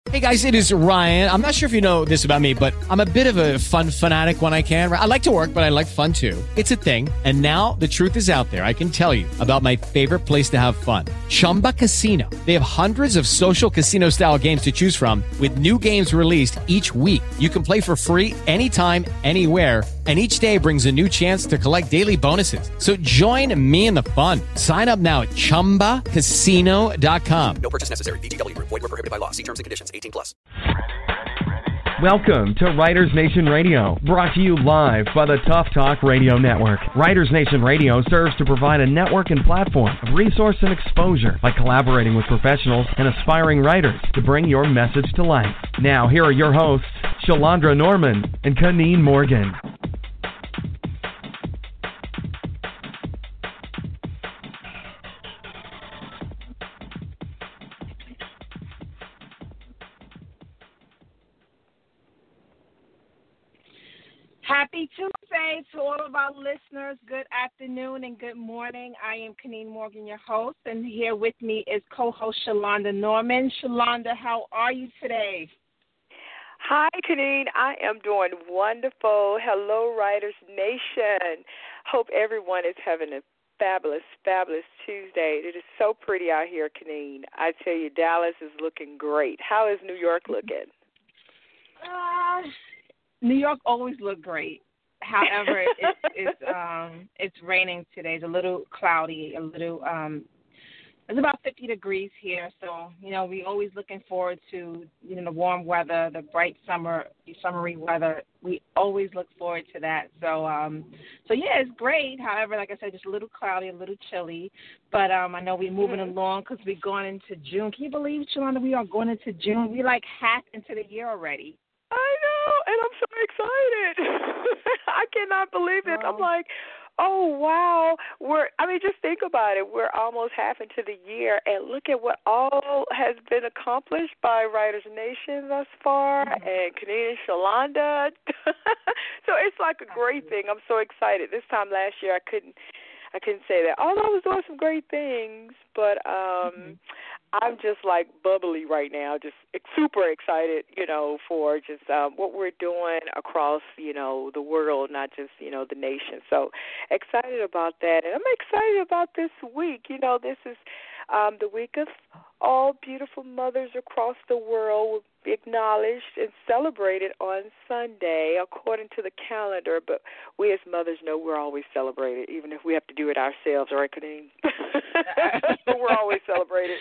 Hey guys, it is Ryan. I'm not sure if you know this about me, but I'm a bit of a fun fanatic when I can. I like to work, but I like fun too. It's a thing. And now the truth is out there. I can tell you about my favorite place to have fun. Chumba Casino. They have hundreds of social casino style games to choose from with new games released each week. You can play for free anytime, anywhere. And each day brings a new chance to collect daily bonuses. So join me in the fun. Sign up now at ChumbaCasino.com. No purchase necessary. VGW. Void where prohibited by law. See terms and conditions. 18+. Welcome to Writers Nation Radio, brought to you live by the Tough Talk Radio Network. Writers Nation Radio serves to provide a network and platform of resource and exposure by collaborating with professionals and aspiring writers to bring your message to life. Now, here are your hosts, Shalandra Norman and Kaneen Morgan. Happy Tuesday to all of our listeners. Good afternoon and good morning. I am Kaneen Morgan, your host, and here with me is co-host Shalandra Norman. Shalandra, how are you today? Hi, Kaneen. I am doing wonderful. Hello, Writers Nation. Hope everyone is having a fabulous, fabulous Tuesday. It is so pretty out here, Kaneen. I tell you, Dallas is looking great. How is New York looking? New York always look great. However, it's raining today. It's a little cloudy. It's about 50 degrees here. So we always looking forward to the warm weather, the bright summery weather. We always look forward to that. So yeah, it's great. However, like I said, just a little cloudy, a little chilly. But I know we're moving along because we're going into June. Can you believe, Shalandra, we are going into June? We're like half into the year already. I know, and I'm so excited. I cannot believe it. I'm like, oh, wow. Just think about it. We're almost half into the year, and look at what all has been accomplished by Writers Nation thus far, and Canadian Shalandra. So it's like a great thing. I'm so excited. This time last year, I couldn't say that. Although I was doing some great things, but I'm just like bubbly right now, just super excited, for just what we're doing across, the world, not just, the nation. So excited about that. And I'm excited about this week. This is the week of all beautiful mothers across the world will be acknowledged and celebrated on Sunday according to the calendar. But we as mothers know we're always celebrated, even if we have to do it ourselves, right, Kaneen? We're always celebrated.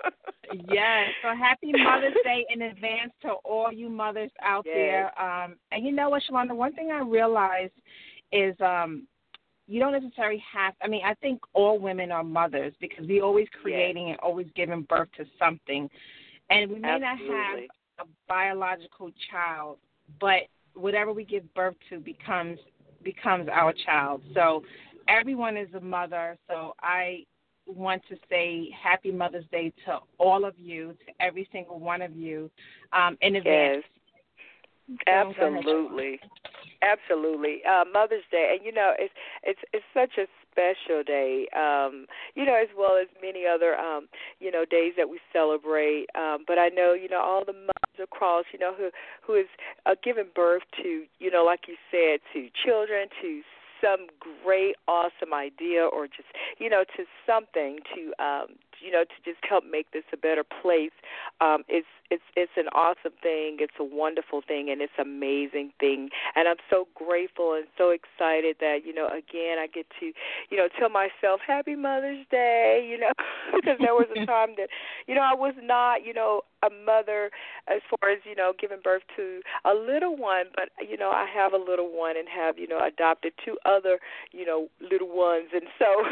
Yes. So happy Mother's Day in advance to all you mothers out there. And you know what, Shalandra, one thing I realized is you don't necessarily have, I think all women are mothers because we're always creating and always giving birth to something. And we may not have a biological child, but whatever we give birth to becomes our child. So everyone is a mother. So I want to say happy Mother's Day to all of you, to every single one of you in advance. Yes, absolutely. Absolutely. Mother's Day, and it's such a special day, as well as many other, days that we celebrate. But I know, all the mothers across, who is giving birth to, like you said, to children, to some great, awesome idea, or just, to something to just help make this a better place. It's an awesome thing. It's a wonderful thing, and it's an amazing thing. And I'm so grateful and so excited that, again, I get to, tell myself Happy Mother's Day, because there was a time that, I was not, a mother as far as, giving birth to a little one, but, I have a little one and have, adopted two other, little ones. And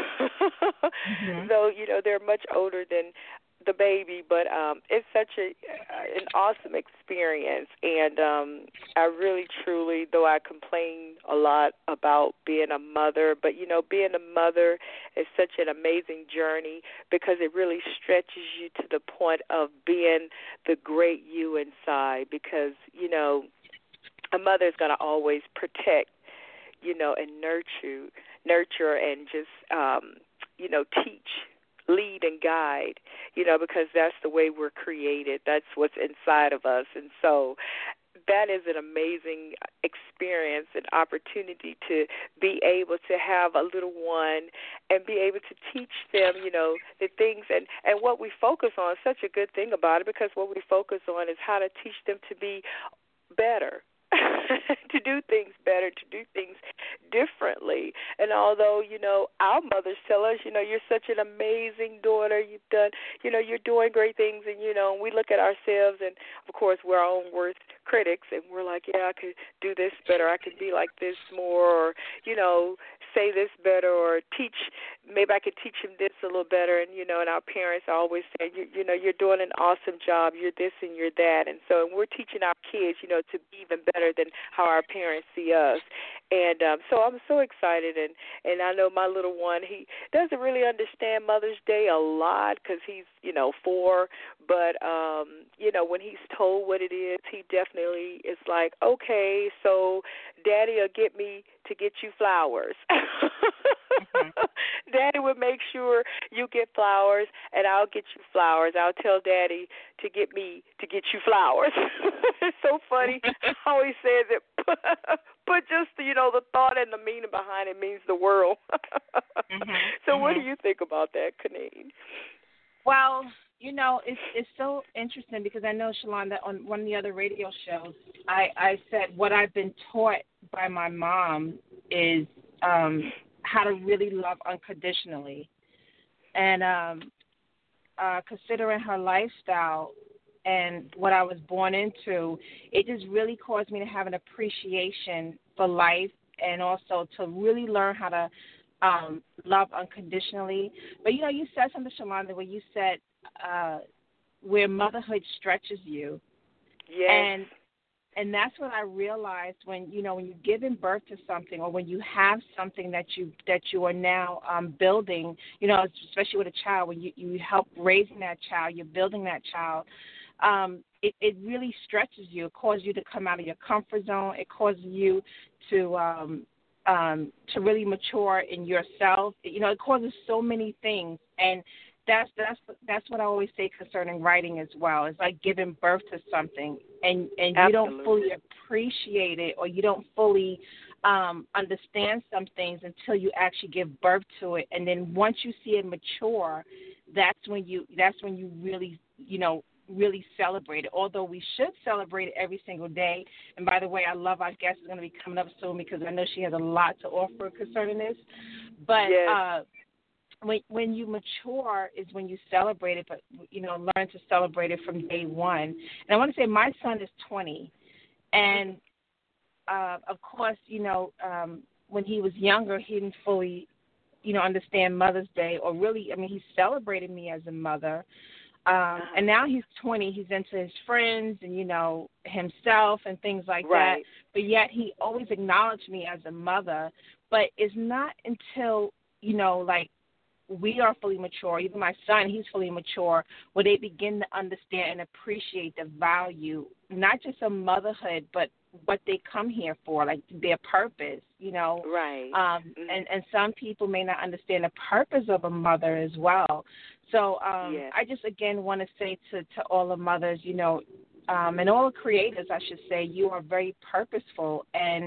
so, though, they're much older than the baby, but it's such an awesome experience, and I really, truly, though I complain a lot about being a mother, but, being a mother is such an amazing journey because it really stretches you to the point of being the great you inside because, a mother is going to always protect, and nurture and just, teach lead and guide, because that's the way we're created. That's what's inside of us. And so that is an amazing experience, an opportunity to be able to have a little one and be able to teach them, the things and what we focus on. Such a good thing about it, because what we focus on is how to teach them to be better. To do things better, to do things differently. And although, our mothers tell us, you're such an amazing daughter, you've done, you're doing great things, and, we look at ourselves, and, of course, we're our own worst critics, and we're like, yeah, I could do this better, I could be like this more, or, say this better, or maybe I could teach him this a little better, and, and our parents always say, you're doing an awesome job, you're this and you're that, and so we're teaching our kids, to be even better than how our parents see us. And so I'm so excited, and I know my little one, he doesn't really understand Mother's Day a lot because he's, 4, but, when he's told what it is, he definitely is like, okay, so Daddy will get me to get you flowers. Mm-hmm. Daddy would make sure you get flowers, and I'll get you flowers. I'll tell Daddy to get you flowers. It's so funny how he says it, but just, the thought and the meaning behind it means the world. Mm-hmm. So what do you think about that, Kaneen? Well, it's so interesting because I know, Shalonda, on one of the other radio shows, I said what I've been taught by my mom is how to really love unconditionally. And considering her lifestyle and what I was born into, it just really caused me to have an appreciation for life and also to really learn how to love unconditionally. But, you said something, Shalonda, where you said where motherhood stretches you. Yes. And that's what I realized when you're giving birth to something, or when you have something that you are now building, especially with a child, when you help raising that child, you're building that child, it really stretches you. It causes you to come out of your comfort zone. It causes you to really mature in yourself. It causes so many things, and that's what I always say concerning writing as well. It's like giving birth to something, and you don't fully appreciate it, or you don't fully understand some things until you actually give birth to it. And then once you see it mature, that's when you really really celebrate it. Although we should celebrate it every single day. And by the way, I love our guest is going to be coming up soon because I know she has a lot to offer concerning this. But yes. When you mature is when you celebrate it, but, learn to celebrate it from day one. And I want to say my son is 20. And, of course, when he was younger, he didn't fully, understand Mother's Day, or really, he celebrated me as a mother. And now he's 20. He's into his friends and, himself and things like that. But yet he always acknowledged me as a mother. But it's not until, we are fully mature, even my son, he's fully mature, where they begin to understand and appreciate the value, not just of motherhood, but what they come here for, like their purpose, Right. And some people may not understand the purpose of a mother as well. So yes. I just, again, want to say to all the mothers, and all the creators, I should say, you are very purposeful, and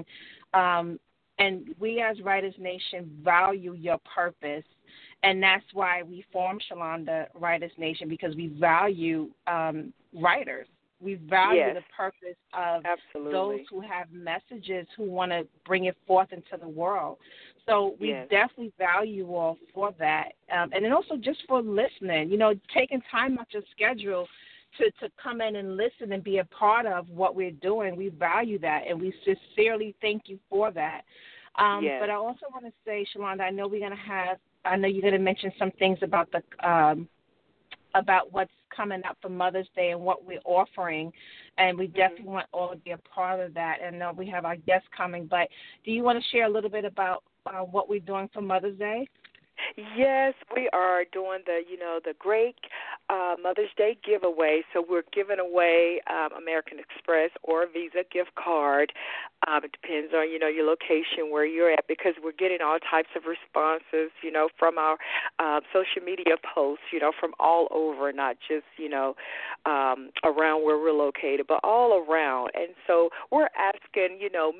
we as Writers Nation value your purpose. And that's why we formed Shalonda Writers Nation, because we value writers. We value yes. the purpose of Absolutely. those who have messages, who want to bring it forth into the world. So we yes. definitely value you all for that. And then also just for listening, taking time out your schedule to come in and listen and be a part of what we're doing. We value that, and we sincerely thank you for that. yes. But I also want to say, Shalonda, I know you're going to mention some things about about what's coming up for Mother's Day and what we're offering, and we definitely want all to be a part of that. And we have our guests coming, but do you want to share a little bit about what we're doing for Mother's Day? Yes, we are doing the great Mother's Day giveaway. So we're giving away American Express or a Visa gift card. It depends on, your location, where you're at, because we're getting all types of responses, from our social media posts, from all over, not just, around where we're located, but all around. And so we're asking,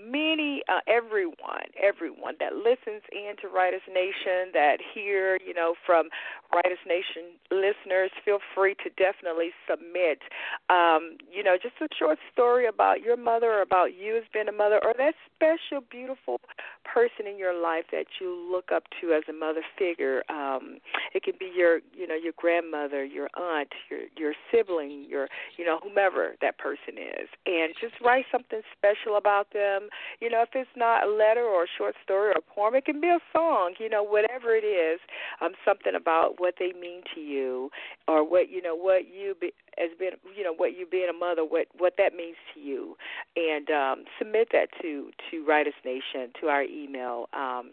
everyone that listens in to Writers Nation, that hear, from Writers Nation listeners, feel free to definitely submit, just a short story about your mother, or about you as being a mother, or that special, beautiful person in your life that you look up to as a mother figure. It can be your grandmother, your aunt, your sibling, your, whomever that person is. And just write something special about them. If it's not a letter or a short story or a poem, it can be a song, whatever it is, something about what they mean to you, or what you being a mother, what that means to you, and submit that to Writers Nation, to our email,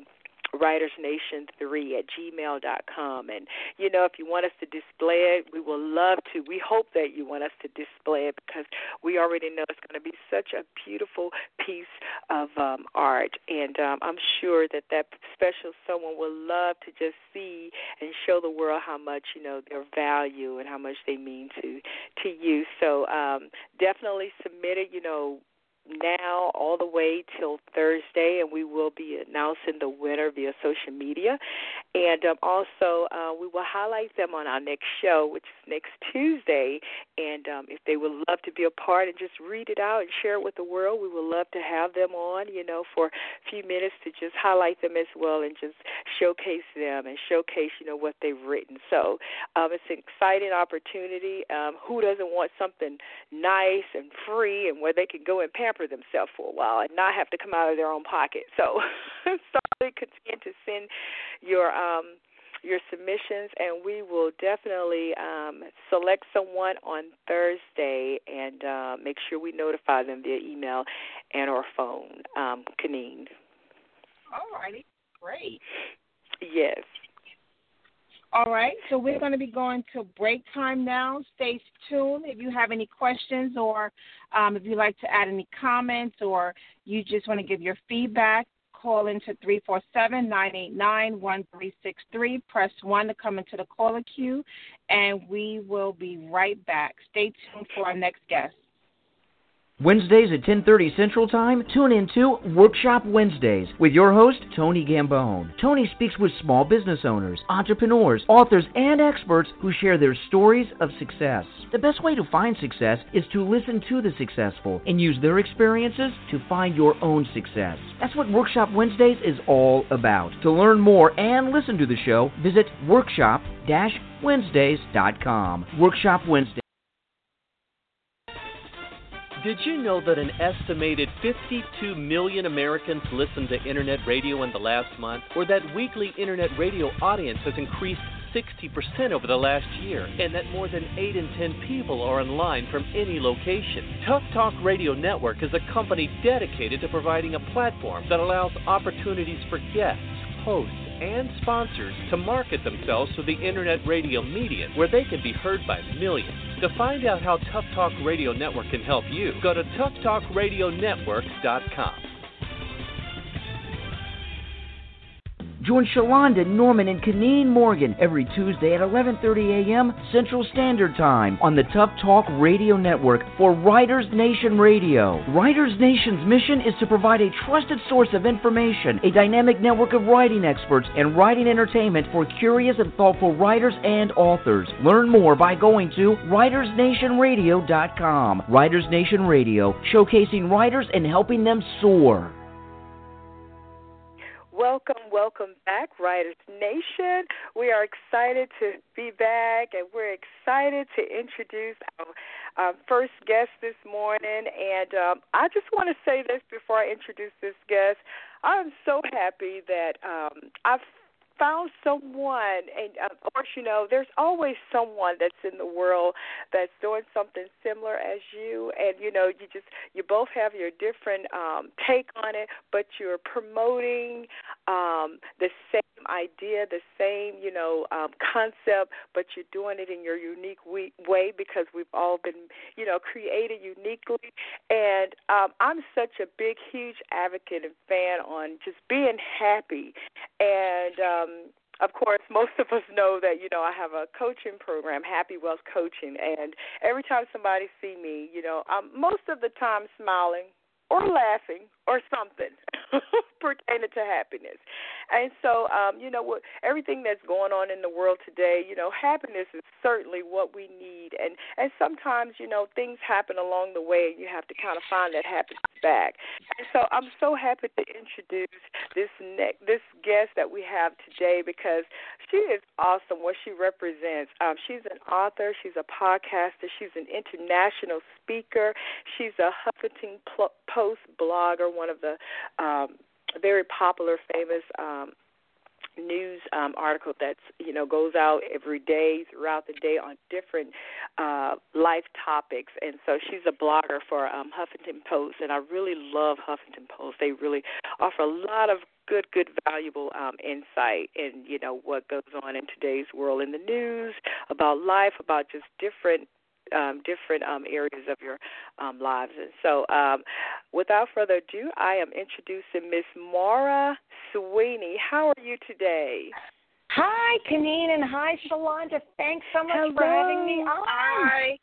writersnation3@gmail.com. And, if you want us to display it, we will love to. We hope that you want us to display it, because we already know it's going to be such a beautiful piece of art. And I'm sure that special someone will love to just see and show the world how much, their value and how much they mean to you. So definitely submit it, now all the way till Thursday, and we will be announcing the winner via social media. And also we will highlight them on our next show, which is next Tuesday. And if they would love to be a part and just read it out and share it with the world, we would love to have them on, for a few minutes to just highlight them as well, and just showcase them and showcase, what they've written. So it's an exciting opportunity. Who doesn't want something nice and free, and where they can go and pamper themselves for a while and not have to come out of their own pocket? So continue to send your submissions, and we will definitely select someone on Thursday and make sure we notify them via email and or phone. Kaneen. All righty. Great. Yes. All right, so we're going to be going to break time now. Stay tuned. If you have any questions, or if you'd like to add any comments, or you just want to give your feedback, call into 347-989-1363. Press 1 to come into the caller queue, and we will be right back. Stay tuned for our next guest. Wednesdays at 10:30 Central Time, tune in to Workshop Wednesdays with your host, Tony Gambone. Tony speaks with small business owners, entrepreneurs, authors, and experts who share their stories of success. The best way to find success is to listen to the successful and use their experiences to find your own success. That's what Workshop Wednesdays is all about. To learn more and listen to the show, visit workshop-wednesdays.com. Workshop Wednesdays. Did you know that an estimated 52 million Americans listened to Internet radio in the last month? Or that weekly Internet radio audience has increased 60% over the last year? And that more than 8 in 10 people are online from any location? Tough Talk Radio Network is a company dedicated to providing a platform that allows opportunities for guests, hosts, and sponsors to market themselves to the Internet radio medium, where they can be heard by millions. To find out how Tough Talk Radio Network can help you, go to toughtalkradionetwork.com. Join Shalonda, Norman, and Kaneen Morgan every Tuesday at 11:30 a.m. Central Standard Time on the Tough Talk Radio Network for Writers Nation Radio. Writers Nation's mission is to provide a trusted source of information, a dynamic network of writing experts, and writing entertainment for curious and thoughtful writers and authors. Learn more by going to writersnationradio.com. Writers Nation Radio, showcasing writers and helping them soar. Welcome back, Writers Nation. We are excited to be back, and we're excited to introduce our first guest this morning. And I just want to say this before I introduce this guest. I'm so happy that I've found someone, and of course, there's always someone that's in the world that's doing something similar as you, and you both have your different take on it, but you're promoting the same idea, the same, concept, but you're doing it in your unique way because we've all been, created uniquely. And I'm such a big, huge advocate and fan on just being happy. And of course, most of us know that, I have a coaching program, Happy Wealth Coaching, and every time somebody see me, I'm most of the time smiling or laughing or something pertaining to happiness. And so, everything that's going on in the world today, happiness is certainly what we need. And sometimes, things happen along the way and you have to kind of find that happiness back. And so I'm so happy to introduce this guest that we have today because she is awesome, what she represents. She's an author. She's a podcaster. She's an international speaker. She's a Huffington Post blogger, one of the very popular, famous news article that's goes out every day throughout the day on different life topics. And so she's a blogger for Huffington Post, and I really love Huffington Post. They really offer a lot of good, valuable insight in what goes on in today's world, in the news, about life, about just different areas of your lives. And so without further ado, I am introducing Miss Maura Sweeney. How are you today? Hi, Kaneen, and hi, Shalonda. Thanks so much for having me on. Hi.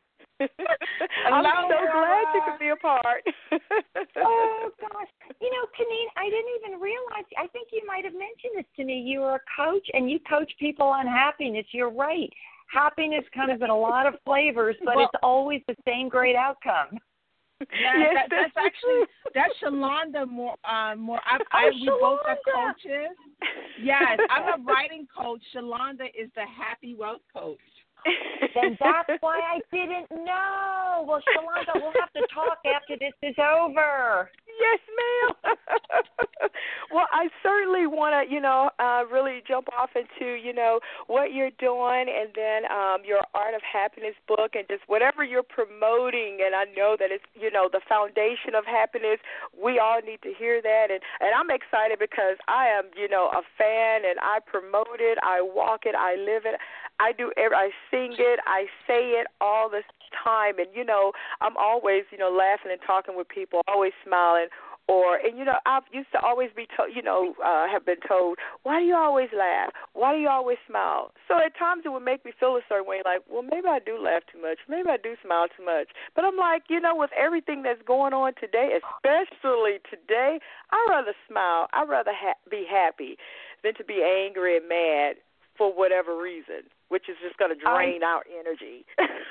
I'm so glad you could be a part. Oh, gosh. Kaneen, I didn't even realize, I think you might have mentioned this to me. You were a coach, and you coach people on happiness. You're right. Happiness comes in a lot of flavors, but it's always the same great outcome. Yes, that's Shalonda more. We both are coaches. Yes, I'm a writing coach. Shalonda is the Happy Wealth Coach. Then that's why I didn't know. Well, Shalonda, we'll have to talk after this is over. Yes, ma'am. Well, I certainly want to, really jump off into, what you're doing, and then your Art of Happiness book, and just whatever you're promoting. And I know that it's, the foundation of happiness. We all need to hear that, and I'm excited because I am, a fan, and I promote it, I walk it, I live it. I sing it, I say it all the time, and I'm always laughing and talking with people, always smiling. I used to always be told, have been told, why do you always laugh? Why do you always smile? So at times it would make me feel a certain way, like, well, maybe I do laugh too much, maybe I do smile too much. But I'm like, with everything that's going on today, especially today, I'd rather smile, I'd rather be happy than to be angry and mad for whatever reason, which is just going to drain our energy.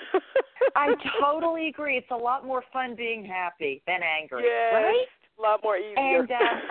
I totally agree. It's a lot more fun being happy than angry, yes, right? A lot more easier. And,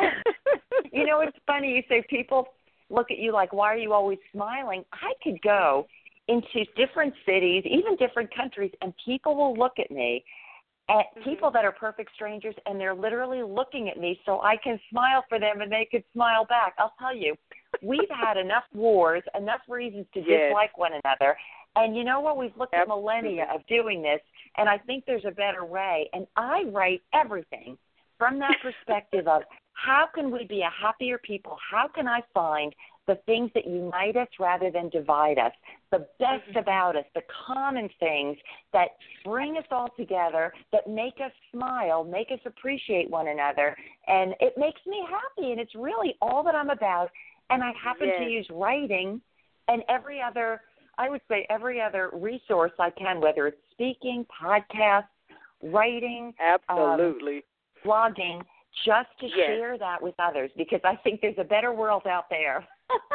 it's funny you say people look at you like, why are you always smiling? I could go into different cities, even different countries, and people will look at me, at people that are perfect strangers, and they're literally looking at me so I can smile for them and they could smile back. I'll tell you, we've had enough wars, enough reasons to dislike one another. And you know what? We've looked at millennia of doing this, and I think there's a better way. And I write everything from that perspective of how can we be a happier people? How can I find the things that unite us rather than divide us, the best about us, the common things that bring us all together, that make us smile, make us appreciate one another. And it makes me happy, and it's really all that I'm about. And I happen to use writing and every other resource I can, whether it's speaking, podcasts, writing, blogging, just to share that with others, because I think there's a better world out there.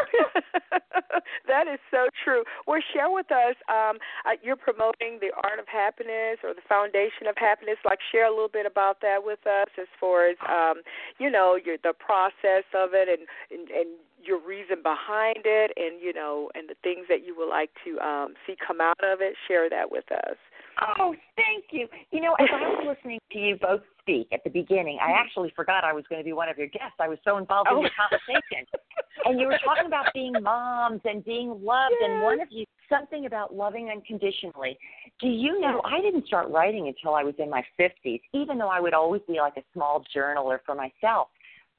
That is so true. Well, share with us, you're promoting the Art of Happiness or the Foundation of Happiness. Like, share a little bit about that with us as far as, the process of it and your reason behind it and, and the things that you would like to see come out of it. Share that with us. Oh, thank you. As I was listening to you both speak at the beginning, I actually forgot I was going to be one of your guests. I was so involved in the conversation. And you were talking about being moms and being loved, and one of you, something about loving unconditionally. Do you know, I didn't start writing until I was in my 50s, even though I would always be like a small journaler for myself.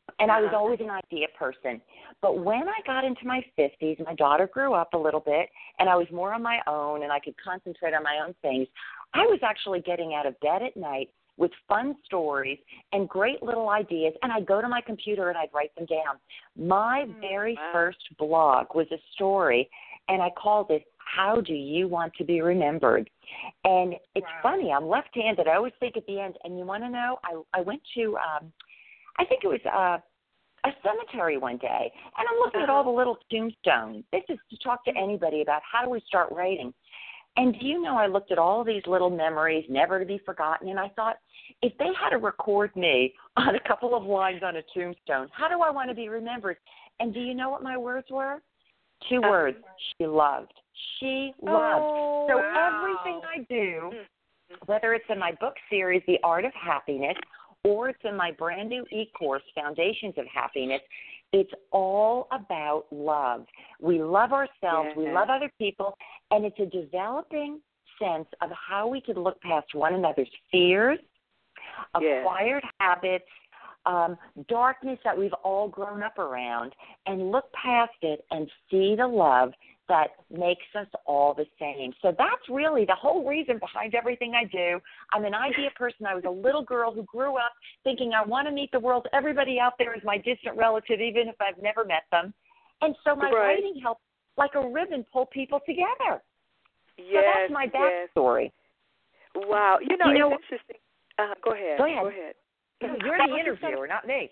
And I was always an idea person. But when I got into my 50s, my daughter grew up a little bit, and I was more on my own, and I could concentrate on my own things, I was actually getting out of bed at night with fun stories and great little ideas, and I'd go to my computer and I'd write them down. My very first blog was a story, and I called it, How Do You Want to Be Remembered? And it's funny, I'm left-handed. I always think at the end, and you want to know, I went to, I think it was a cemetery one day, and I'm looking at all the little tombstones. This is to talk to anybody about how do we start writing. And do you know, I looked at all these little memories, never to be forgotten, and I thought, if they had to record me on a couple of lines on a tombstone, how do I want to be remembered? And do you know what my words were? 2 words. She loved. She loved. So everything I do, whether it's in my book series, The Art of Happiness, or it's in my brand new e-course, Foundations of Happiness, it's all about love. We love ourselves, we love other people, and it's a developing sense of how we can look past one another's fears, acquired habits, darkness that we've all grown up around, and look past it and see the love that makes us all the same. So that's really the whole reason behind everything I do. I'm an idea person. I was a little girl who grew up thinking I want to meet the world. Everybody out there is my distant relative, even if I've never met them. And so my writing helps, like a ribbon, pull people together. So that's my backstory. Wow. You know it's interesting. Go ahead. You're the interviewer, not me.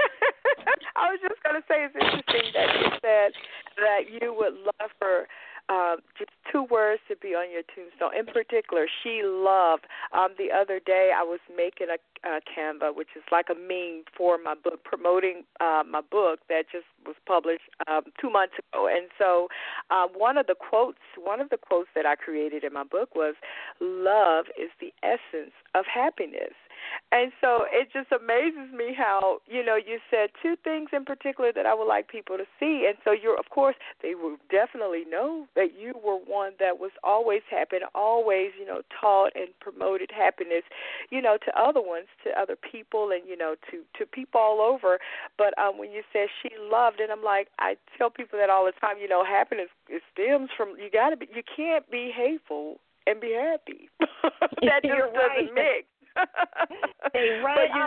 I was just going to say it's interesting that you said that you would love for just 2 words to be on your tombstone. In particular, she loved. The other day I was making a Canva, which is like a meme for my book, promoting my book that just was published 2 months ago. And so one of the quotes that I created in my book was, "Love is the essence of happiness." And so it just amazes me how, you said 2 things in particular that I would like people to see. And so of course, they will definitely know that you were one that was always happy and always, taught and promoted happiness, to other ones, to other people and, to people all over. But when you said she loved, and I'm like, I tell people that all the time, happiness, it stems from, you can't be hateful and be happy. That just doesn't mix. You're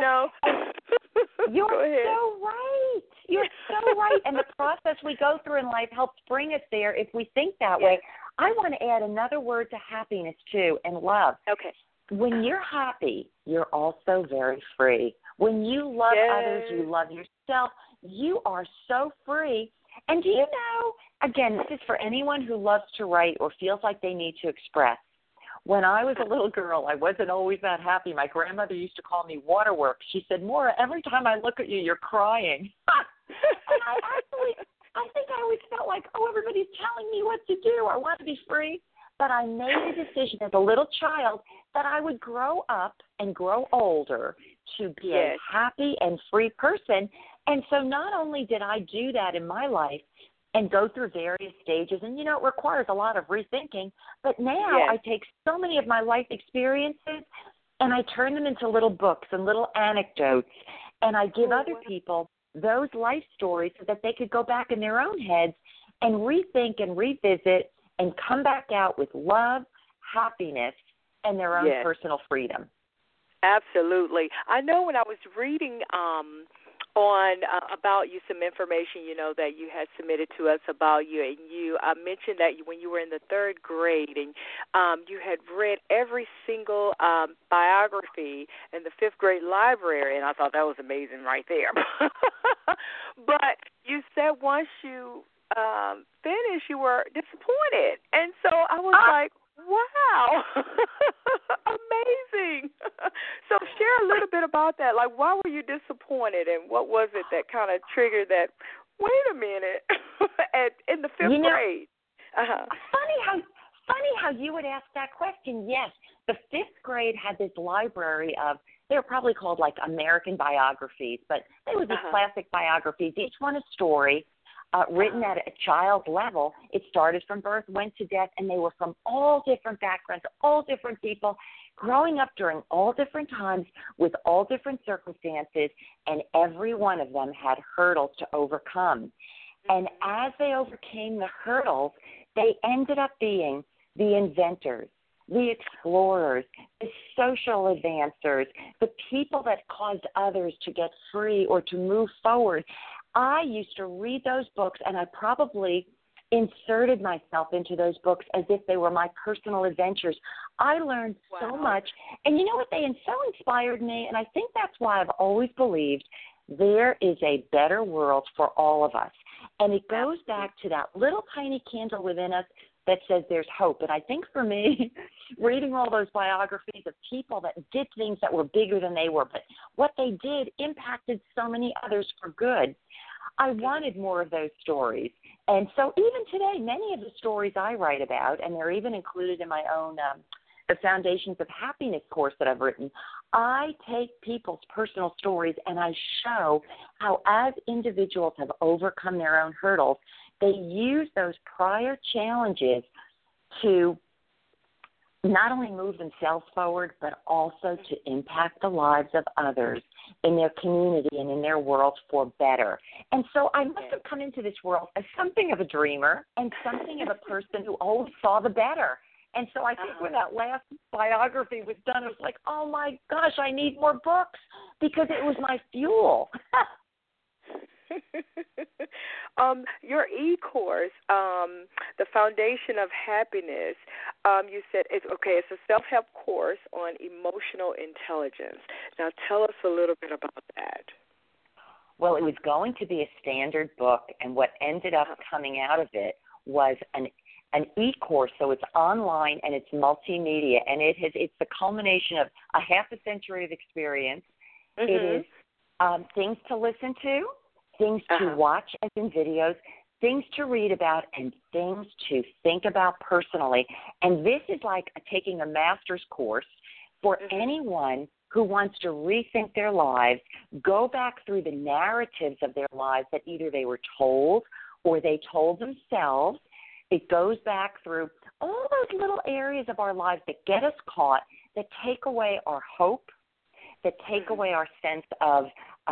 so right. You're so right. And the process we go through in life helps bring us there if we think that way. I want to add another word to happiness, too, and love. Okay. When you're happy, you're also very free. When you love others, you love yourself, you are so free. And do you know, again, this is for anyone who loves to write or feels like they need to express. When I was a little girl, I wasn't always that happy. My grandmother used to call me Waterworks. She said, "Maura, every time I look at you, you're crying." And I think I always felt like, everybody's telling me what to do. I want to be free. But I made a decision as a little child that I would grow up and grow older to be a happy and free person. And so not only did I do that in my life, and go through various stages. And, it requires a lot of rethinking. But now I take so many of my life experiences and I turn them into little books and little anecdotes. And I give other people those life stories so that they could go back in their own heads and rethink and revisit and come back out with love, happiness, and their own personal freedom. Absolutely. I know when I was reading on about you, some information, that you had submitted to us about you, and you mentioned that when you were in the 3rd grade and you had read every single biography in the 5th grade library, and I thought that was amazing right there. But you said once you finished, you were disappointed, and so I was like, wow, amazing. So share a little bit about that. Like, why were you disappointed, and what was it that kind of triggered that, wait a minute, in the 5th grade? Funny how you would ask that question. Yes, the 5th grade had this library of, they were probably called like American biographies, but they were these classic biographies, each one a story. Written at a child level. It started from birth, went to death, and they were from all different backgrounds, all different people. growing up during all different times with all different circumstances, and every one of them had hurdles to overcome. And as they overcame the hurdles, they ended up being the inventors, the explorers, the social advancers, the people that caused others to get free or to move forward. I used to read those books, and I probably inserted myself into those books as if they were my personal adventures. I learned so much. And you know what? They so inspired me, and I think that's why I've always believed there is a better world for all of us. And it goes back to that little tiny candle within us that says there's hope. And I think for me, reading all those biographies of people that did things that were bigger than they were, but what they did impacted so many others for good, I wanted more of those stories. And so even today, many of the stories I write about, and they're even included in my own The Foundations of Happiness course that I've written, I take people's personal stories and I show how as individuals have overcome their own hurdles, they use those prior challenges to not only move themselves forward, but also to impact the lives of others in their community and in their world for better. And so I must have come into this world as something of a dreamer and something of a person who always saw the better. And so I think when that last biography was done, I was like, oh, my gosh, I need more books because it was my fuel. Your e-course, The Foundation of Happiness, you said it's a self-help course on emotional intelligence. Now tell us a little bit about that. Well, it was going to be a standard book, and what ended up coming out of it was an e-course, so it's online and it's multimedia, and it's the culmination of a half a century of experience. It is things to listen to, things to watch as in videos, things to read about, and things to think about personally. And this is like taking a master's course for anyone who wants to rethink their lives, go back through the narratives of their lives that either they were told or they told themselves. It goes back through all those little areas of our lives that get us caught, that take away our hope, that take away our sense of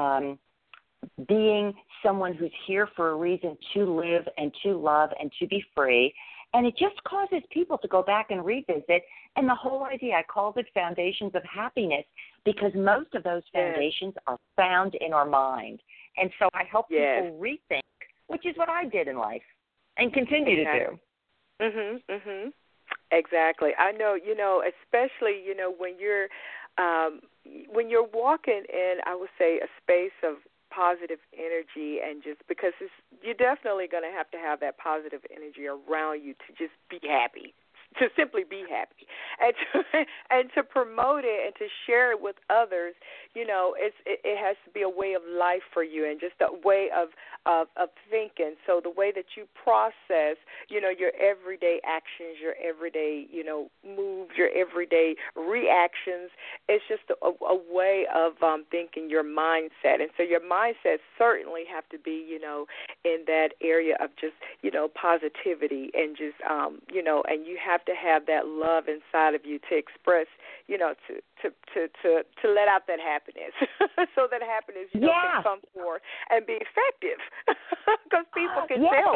being someone who's here for a reason to live and to love and to be free. And it just causes people to go back and revisit. And the whole idea, I called it Foundations of Happiness, because most of those foundations are found in our mind. And so I help people rethink, which is what I did in life and continue to do. Exactly. I know, especially, when you're walking in, I would say, a space of positive energy, and just because you're definitely going to have that positive energy around you to just be happy, to simply be happy, and to promote it and to share it with others. It has to be a way of life for you, and just a way of thinking. So the way that you process, your everyday actions, your everyday, moves, your everyday reactions, it's just a way of thinking, your mindset. And so your mindset certainly have to be, in that area of just, positivity, and just, and you have to have that love inside of you to express, to let out that happiness, so that happiness, can come forth and be effective. Because people can tell,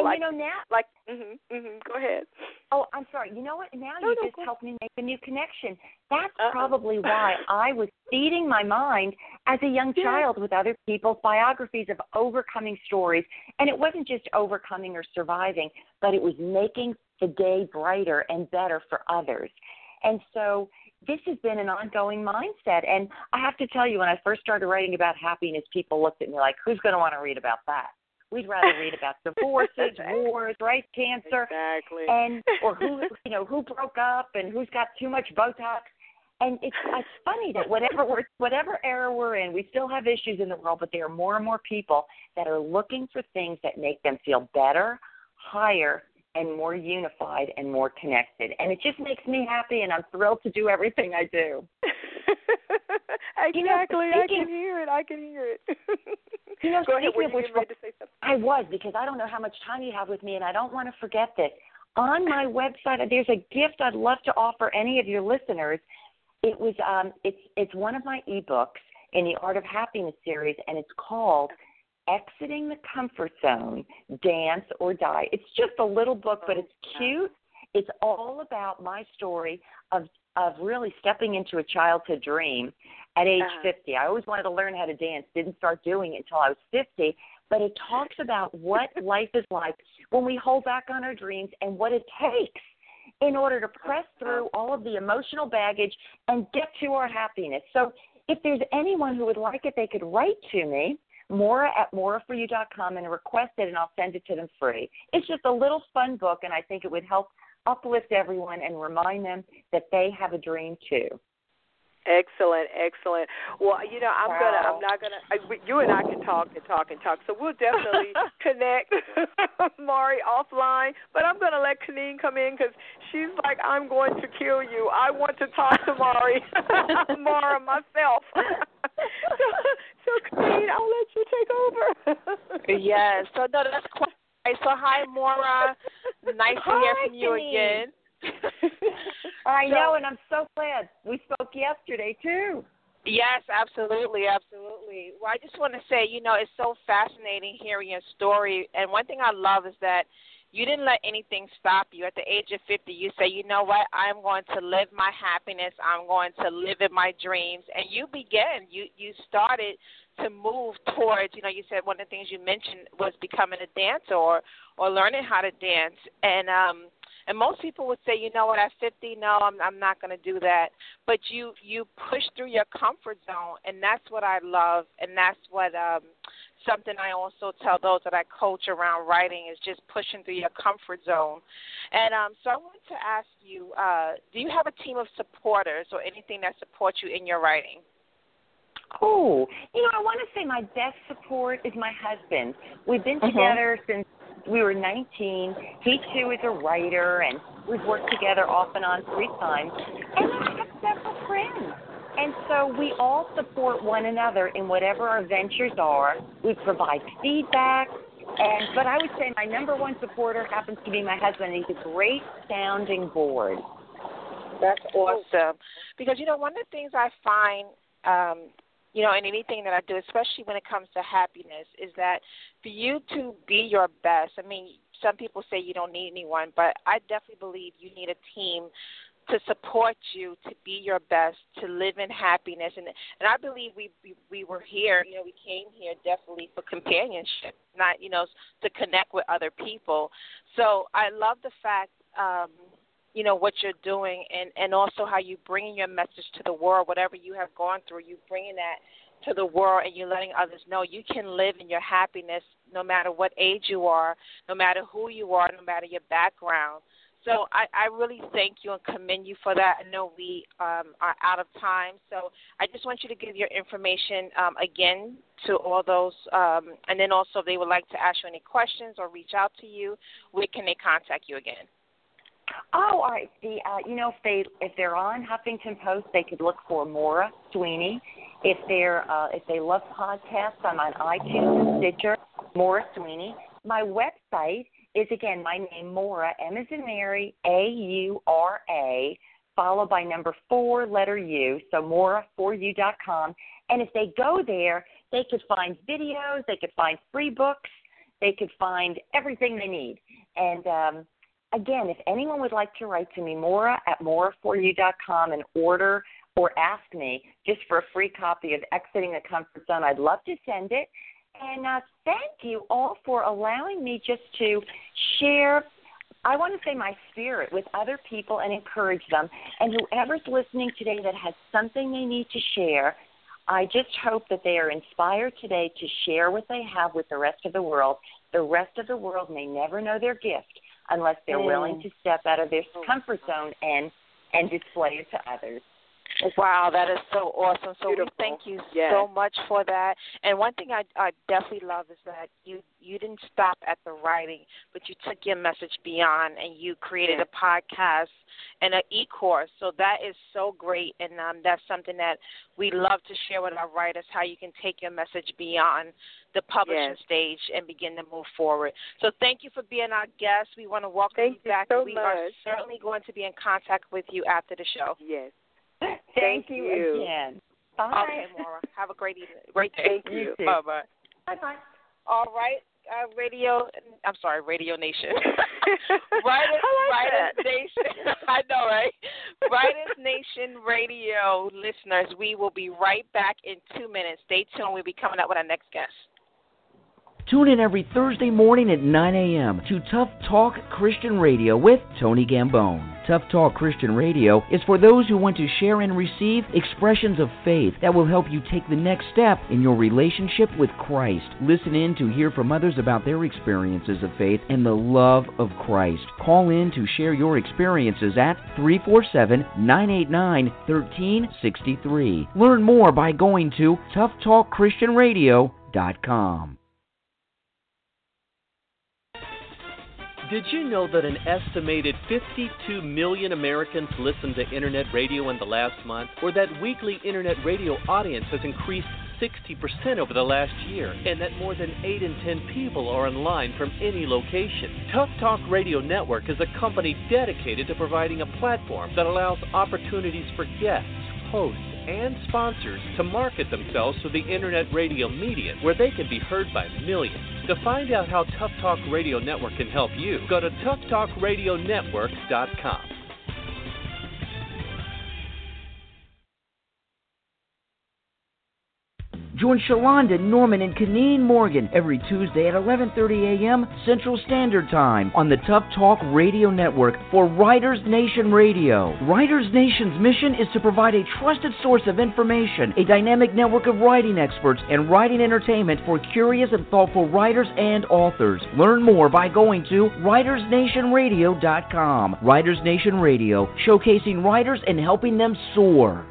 go ahead. Oh, I'm sorry. You know what? Now you just helped me make a new connection. That's probably why I was feeding my mind as a young child with other people's biographies of overcoming stories. And it wasn't just overcoming or surviving, but it was making the day brighter and better for others. And so this has been an ongoing mindset. And I have to tell you, when I first started writing about happiness, people looked at me like, who's going to want to read about that? We'd rather read about divorces, wars, right, cancer, and or who broke up and who's got too much Botox. And it's funny that whatever era we're in, we still have issues in the world, but there are more and more people that are looking for things that make them feel better, higher, and more unified and more connected. And it just makes me happy, and I'm thrilled to do everything I do. Exactly. I can hear it. Go ahead. Were you getting ready to say something? I was, because I don't know how much time you have with me, and I don't want to forget this. On my website, there's a gift I'd love to offer any of your listeners. It was it's one of my ebooks in the Art of Happiness series, and it's called Exiting the Comfort Zone, Dance or Die. It's just a little book, but it's cute. It's all about my story of really stepping into a childhood dream at age 50. I always wanted to learn how to dance, didn't start doing it until I was 50, but it talks about what life is like when we hold back on our dreams and what it takes in order to press through all of the emotional baggage and get to our happiness. So if there's anyone who would like it, they could write to me, Maura@MauraForYou.com, and request it, and I'll send it to them free. It's just a little fun book, and I think it would help uplift everyone and remind them that they have a dream too. Excellent, excellent. Well, you know, you and I can talk. So we'll definitely connect, Mari, offline. But I'm going to let Kaneen come in because she's like, I'm going to kill you. I want to talk to Mari, Mara, myself. so Kaneen, I'll let you take over. Yes. So, no, that's quite right. So, hi, Maura. Nice to hear from you again. I know, and I'm so glad. We spoke yesterday, too. Yes, absolutely. Well, I just want to say, you know, it's so fascinating hearing your story. And one thing I love is that you didn't let anything stop you. At the age of 50, you say, you know what, I'm going to live my happiness. I'm going to live in my dreams. And you began. You started to move towards, you know, you said one of the things you mentioned was becoming a dancer or learning how to dance. And most people would say, you know what, at 50, no, I'm not going to do that. But you push through your comfort zone, and that's what I love, and that's what something I also tell those that I coach around writing is just pushing through your comfort zone. And so I wanted to ask you, do you have a team of supporters or anything that supports you in your writing? Oh, you know, I want to say my best support is my husband. We've been together since we were 19. He, too, is a writer, and we've worked together off and on 3 times. And I have several friends. And so we all support one another in whatever our ventures are. We provide feedback. But I would say my number one supporter happens to be my husband. He's a great sounding board. That's awesome. Because, you know, one of the things I find you know, in anything that I do, especially when it comes to happiness, is that for you to be your best, I mean, some people say you don't need anyone, but I definitely believe you need a team to support you to be your best, to live in happiness. And I believe we were here, you know, we came here definitely for companionship, not, you know, to connect with other people. So I love the fact, you know, what you're doing and also how you bringing your message to the world, whatever you have gone through, you bringing that to the world and you're letting others know you can live in your happiness no matter what age you are, no matter who you are, no matter your background. So I really thank you and commend you for that. I know we are out of time, so I just want you to give your information again to all those, and then also if they would like to ask you any questions or reach out to you, where can they contact you again? Oh, all right. You know, if they're on Huffington Post, they could look for Maura Sweeney. If they love podcasts, I'm on iTunes and Stitcher. Maura Sweeney. My website is again my name, Maura, M as in Mary, AURA, followed by number 4, letter U. So MauraForYou.com. And if they go there, they could find videos, they could find free books, they could find everything they need. And again, if anyone would like to write to me, Maura@MauraForYou.com and order or ask me just for a free copy of Exiting the Comfort Zone, I'd love to send it. And thank you all for allowing me just to share, I want to say, my spirit with other people and encourage them. And whoever's listening today that has something they need to share, I just hope that they are inspired today to share what they have with the rest of the world. The rest of the world may never know their gift unless they're willing to step out of their comfort zone and display it to others. Wow, that is so awesome. So Beautiful. We thank you so much for that. And one thing I definitely love is that you didn't stop at the writing, but you took your message beyond and you created a podcast and an e-course. So that is so great, and that's something that we love to share with our writers, how you can take your message beyond the publishing stage and begin to move forward. So thank you for being our guest. We want to welcome you back. So we much. are certainly going to be in contact with you after the show. Yes. Thank you again. Bye. Okay, Maura. Have a great evening. Great day. Thank you. Bye-bye. Bye-bye. All right, Radio Nation. Writers Nation. I know, right? Writers Nation Radio listeners, we will be right back in 2 minutes. Stay tuned. We'll be coming up with our next guest. Tune in every Thursday morning at 9 a.m. to Tough Talk Christian Radio with Tony Gambone. Tough Talk Christian Radio is for those who want to share and receive expressions of faith that will help you take the next step in your relationship with Christ. Listen in to hear from others about their experiences of faith and the love of Christ. Call in to share your experiences at 347-989-1363. Learn more by going to toughtalkchristianradio.com. Did you know that an estimated 52 million Americans listen to Internet radio in the last month? Or that weekly Internet radio audience has increased 60% over the last year? And that more than 8 in 10 people are online from any location? Tough Talk Radio Network is a company dedicated to providing a platform that allows opportunities for guests, hosts, and sponsors to market themselves to the Internet radio medium where they can be heard by millions. To find out how Tough Talk Radio Network can help you, go to toughtalkradionetwork.com. Join Shalonda, Norman, and Kaneen Morgan every Tuesday at 11:30 a.m. Central Standard Time on the Tough Talk Radio Network for Writers Nation Radio. Writers Nation's mission is to provide a trusted source of information, a dynamic network of writing experts, and writing entertainment for curious and thoughtful writers and authors. Learn more by going to writersnationradio.com. Writers Nation Radio, showcasing writers and helping them soar.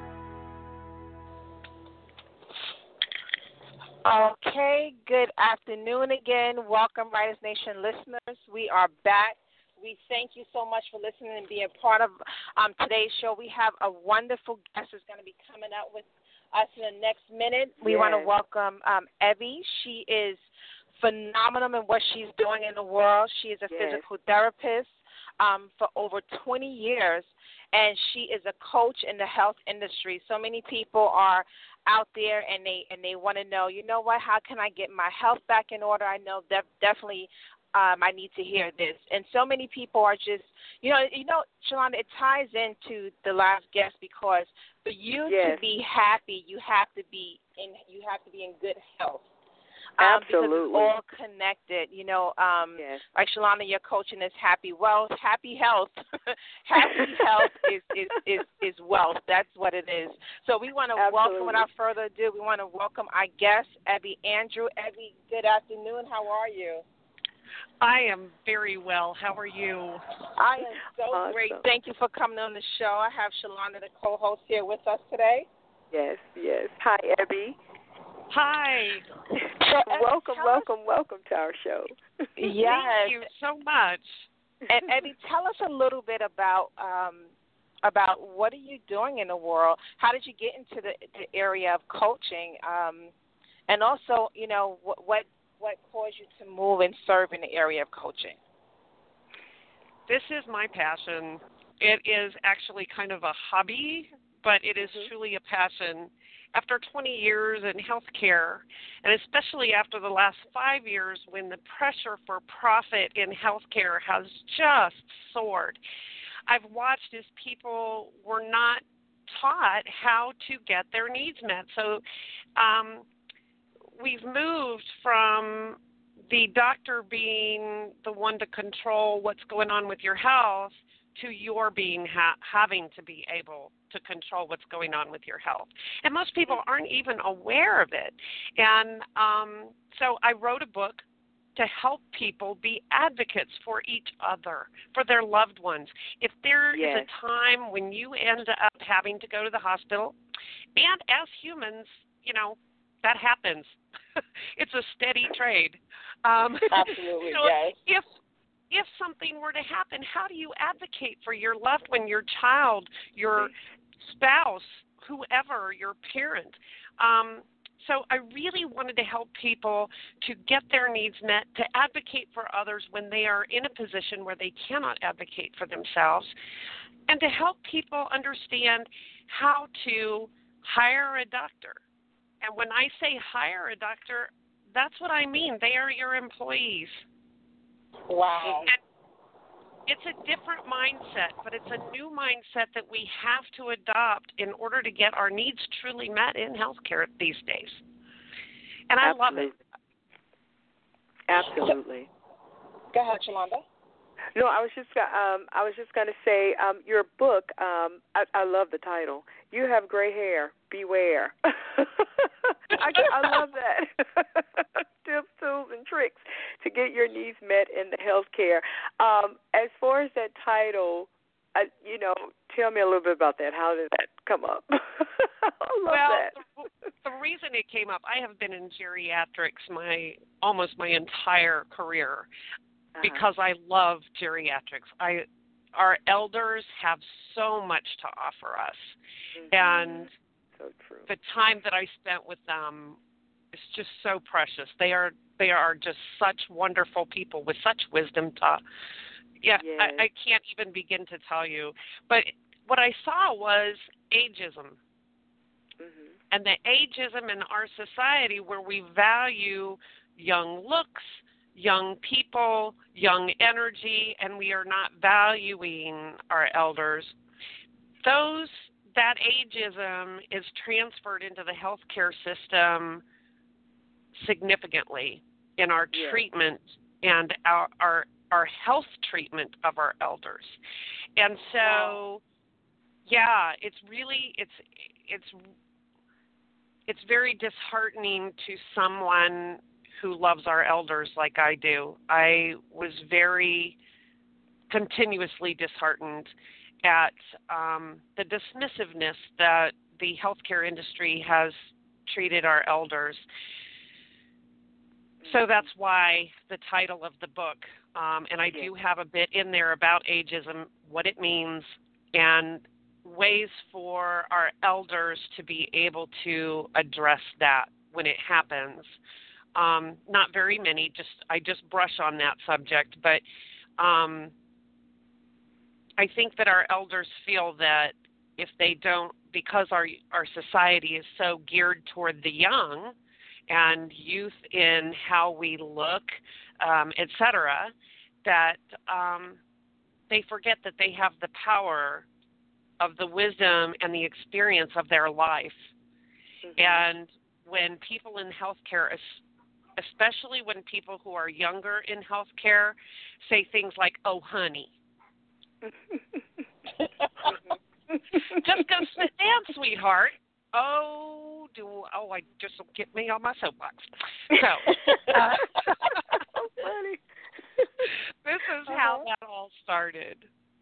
Okay, good afternoon again. Welcome, Writers Nation listeners. We are back. We thank you so much for listening and being part of today's show. We have a wonderful guest who's going to be coming out with us in the next minute. We want to welcome Evie. She is phenomenal in what she's doing in the world. She is a physical therapist for over 20 years, and she is a coach in the health industry. So many people are out there and they want to know, you know what, how can I get my health back in order? I know definitely I need to hear this. And so many people are just, you know, Shalonda, it ties into the last guest because for you to be happy, you have to be in good health. Absolutely. Because it's all connected, you know. Like Shalonda, your coaching is happy wealth, happy health. Happy health is wealth. That's what it is. So we want to welcome, without further ado, we want to welcome our guest, Evie Andrew. Evie, good afternoon. How are you? I am very well. How are you? I am so great. Thank you for coming on the show. I have Shalonda, the co-host, here with us today. Yes. Hi, Evie. Hi. Welcome to our show. Yes. Thank you so much. And Evie, tell us a little bit about what are you doing in the world? How did you get into the area of coaching? And also, you know, what caused you to move and serve in the area of coaching? This is my passion. It is actually kind of a hobby, but it is truly a passion. After 20 years in healthcare, and especially after the last 5 years when the pressure for profit in healthcare has just soared, I've watched as people were not taught how to get their needs met. So we've moved from the doctor being the one to control what's going on with your health to your being having to be able to control what's going on with your health. And most people aren't even aware of it. And so I wrote a book to help people be advocates for each other, for their loved ones. If there is a time when you end up having to go to the hospital, and as humans, you know, that happens. It's a steady trade. Absolutely, If something were to happen, how do you advocate for your loved one, your child, your spouse, whoever, your parent? So I really wanted to help people to get their needs met, to advocate for others when they are in a position where they cannot advocate for themselves, and to help people understand how to hire a doctor. And when I say hire a doctor, that's what I mean. They are your employees. Wow. And it's a different mindset, but it's a new mindset that we have to adopt in order to get our needs truly met in healthcare these days. And I love it. Absolutely. Go ahead, Shalonda. No, I was just going to say your book. I love the title. You have gray hair. Beware. I love that. Tips, tools, and tricks to get your needs met in the healthcare. As far as that title, tell me a little bit about that. How did that come up? I love that. The reason it came up, I have been in geriatrics almost my entire career because I love geriatrics. Our elders have so much to offer us, and so true. The time that I spent with them is just so precious. They are just such wonderful people with such wisdom to. Yeah, yes. I can't even begin to tell you. But what I saw was ageism. Mm-hmm. And the ageism in our society where we value young looks, young people, young energy, and we are not valuing our elders. That ageism is transferred into the healthcare system significantly in our treatment and our health treatment of our elders. And so, it's really, it's very disheartening to someone who loves our elders like I do. I was very continuously disheartened at the dismissiveness that the healthcare industry has treated our elders. So that's why the title of the book, and I do have a bit in there about ageism, what it means, and ways for our elders to be able to address that when it happens. Not very many, I just brush on that subject, but I think that our elders feel that if they don't, because our society is so geared toward the young and youth in how we look, et cetera, that they forget that they have the power of the wisdom and the experience of their life. Mm-hmm. And when people in healthcare, especially when people who are younger in healthcare say things like, "Oh, honey," just go sit down, sweetheart. I just get me on my soapbox. So, funny. This is how that all started.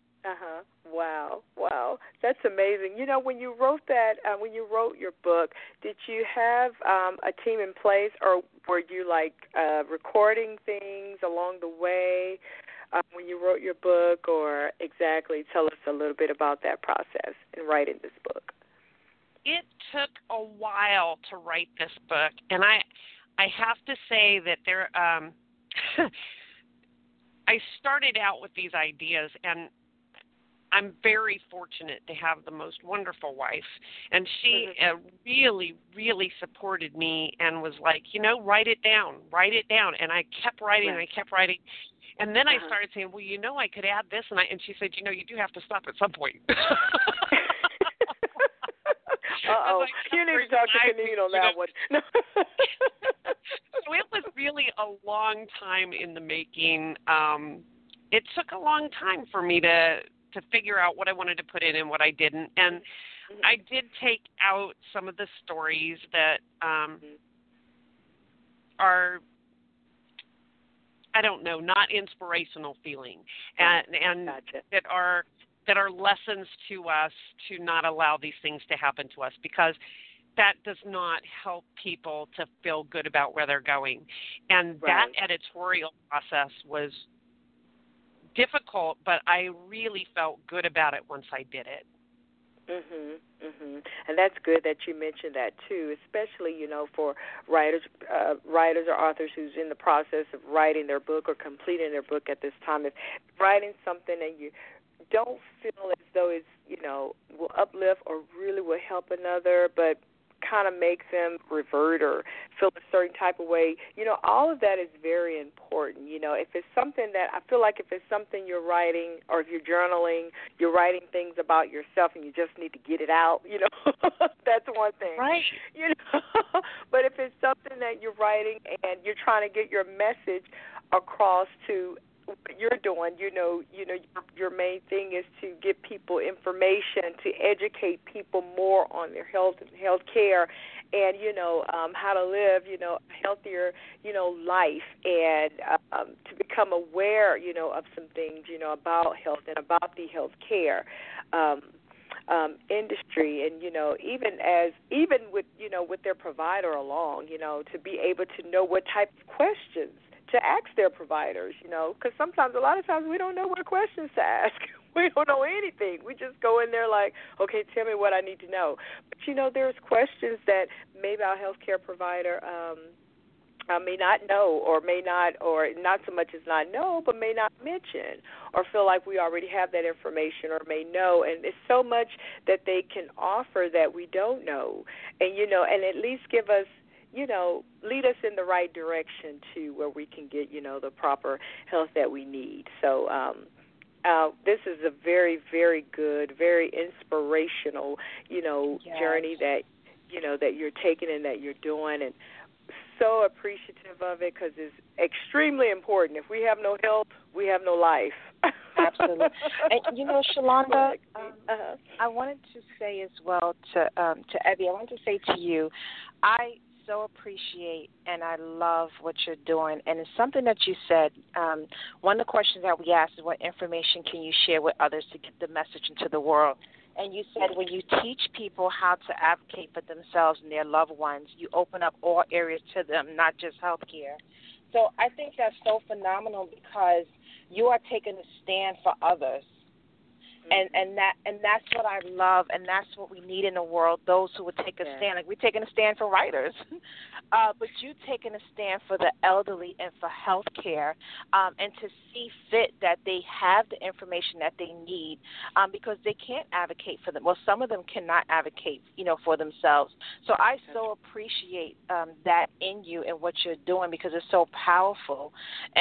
Wow. That's amazing. When you wrote that, when you wrote your book, did you have a team in place, or were you recording things along the way when you wrote your book, or exactly? Tell us a little bit about that process in writing this book. It took a while to write this book, and I have to say that there I started out with these ideas, and I'm very fortunate to have the most wonderful wife, and she really, really supported me and was like, write it down. And I kept writing, and then I started saying, well, I could add this, and she said, you do have to stop at some point. You need to talk to Canine on that one. So it was really a long time in the making. It took a long time for me to figure out what I wanted to put in and what I didn't. And I did take out some of the stories that are, I don't know, not inspirational feeling, and Gotcha. that are lessons to us to not allow these things to happen to us, because that does not help people to feel good about where they're going. And that editorial process was difficult, but I really felt good about it once I did it. And that's good that you mentioned that too, especially for writers or authors who's in the process of writing their book or completing their book at this time. If writing something and you don't feel as though it's, will uplift or really will help another, but kind of makes them revert or feel a certain type of way. All of that is very important. If it's something that I feel like if it's something you're writing or if you're journaling, you're writing things about yourself and you just need to get it out, that's one thing. Right. But if it's something that you're writing and you're trying to get your message across to what you're doing, your main thing is to give people information, to educate people more on their health care and, how to live, a healthier, life and to become aware, of some things, about health and about the health care industry and, even with their provider along, to be able to know what type of questions to ask their providers, because a lot of times we don't know what questions to ask. We don't know anything. We just go in there like, okay, tell me what I need to know. But, there's questions that maybe our healthcare provider may not know or may not, or not so much as not know, but may not mention or feel like we already have that information or may know. And it's so much that they can offer that we don't know. And, and at least give us, lead us in the right direction to where we can get, the proper health that we need. So this is a very, very good, very inspirational, journey that, that you're taking and that you're doing, and so appreciative of it because it's extremely important. If we have no health, we have no life. Absolutely. And, Shalonda, I wanted to say as well to Evie, I wanted to say to you, I so appreciate and I love what you're doing. And it's something that you said. One of the questions that we asked is what information can you share with others to get the message into the world? And you said when you teach people how to advocate for themselves and their loved ones, you open up all areas to them, not just healthcare. So I think that's so phenomenal because you are taking a stand for others. And that's what I love, and that's what we need in the world, those who would take a stand. Like we're taking a stand for writers, but you taking a stand for the elderly and for health care, and to see fit that they have the information that they need because they can't advocate for them. Well, some of them cannot advocate, for themselves. So I so appreciate that in you and what you're doing because it's so powerful,